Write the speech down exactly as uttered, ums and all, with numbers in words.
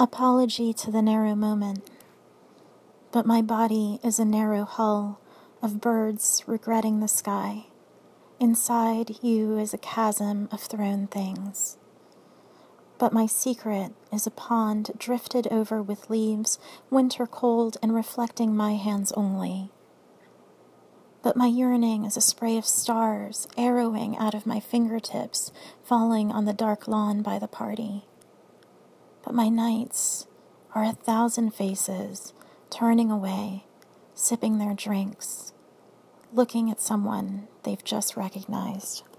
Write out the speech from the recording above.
Apology to the narrow moment, but my body is a narrow hull of birds regretting the sky. Inside you is a chasm of thrown things. But my secret is a pond drifted over with leaves, winter cold and reflecting my hands only. But my yearning is a spray of stars arrowing out of my fingertips, falling on the dark lawn by the party. But my nights are a thousand faces turning away, sipping their drinks, looking at someone they've just recognized.